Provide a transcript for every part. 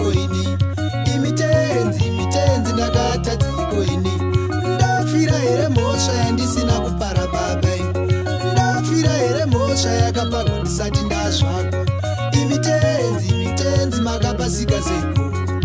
dziko ini. Imitenzi ndakata dziko ini. Ndafira here mhosva yandisina kupara baba. Ndafira here mhosva yakaparwa ndisati ndazvakwa. Imitenzi makapasika sei.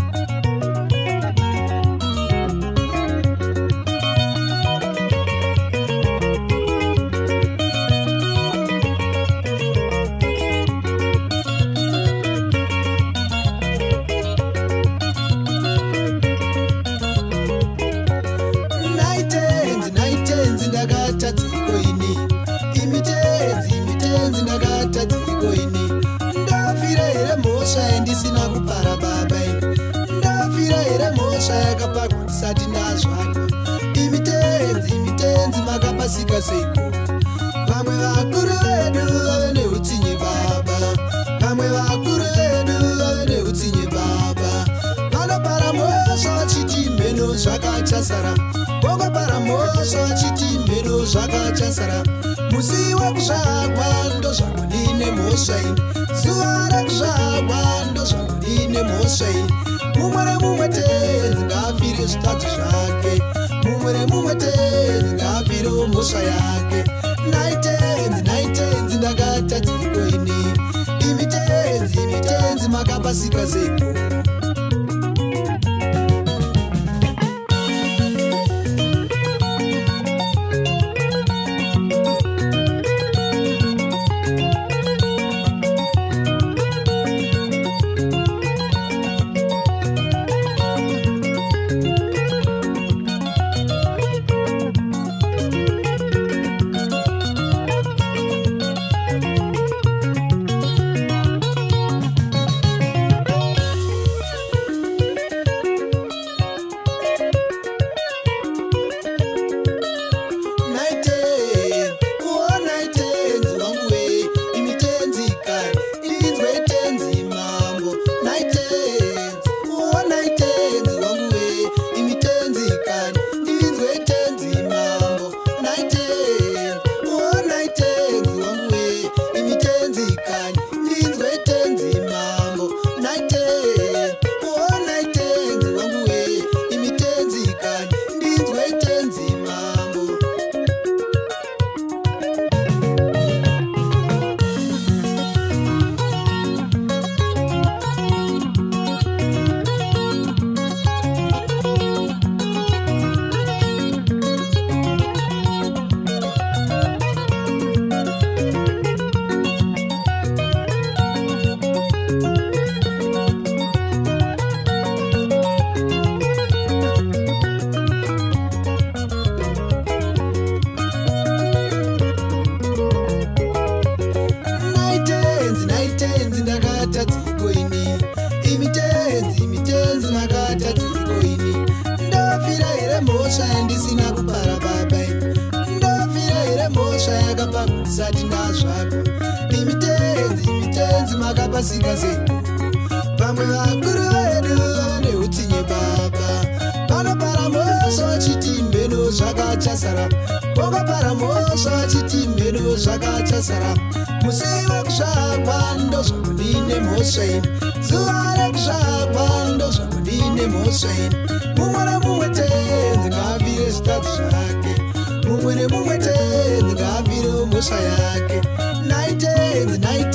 Imitenzi ndakata dziko ini. Ndafira here mhosva yandisina kupara baba. Ndafira here mhosva yakaparwa ndisati ndazvakwa. Imitenzi makapasika seiko. Vamwe vakuru vedu vave neutsinye baba. Vamwe vakuru vedu vave neutsinye baba. Vanopara mhosva vachiti mheno zvakachasara. Vongopara mhosva vachiti mheno zvakachasara. Musi wekuzvarwa ndozvangu ndine mhosva iyi. Zuva rekuzvarwa ndozvangu ndine mhosva iyi. Mumwe nemumwe tenzi ngaafire zvitatu zvake. Mumwe nemumwe tenzi ngaafirewo mhosva yake. Naitenzi ndakata dziko ini. Imitenzi makapasika seiko. Imitenzi nakata dziko ini. Ndafira here mhosva yandisina kupara baba. Ndafira here mhosva yakaparwa ndisati ndazvakwa. Imitenzi makapasika seiko. Vamwe vakuru vedu vave neutsinye baba. Vanopara mhosva vachiti mheno zvakachasara. Vongopara mhosva vachiti mheno zvakachasara. Musi wekuzvarwa ndozvangu ndine mhosva ini. Zuva rekuzvarwa ndozvangu ndine mhosva ini. Mumwe nemumwe tenzi ngaafire zvitatu zvake. Mumwe nemumwe tenzi ngaafirewo mhosva yake. Naitenzi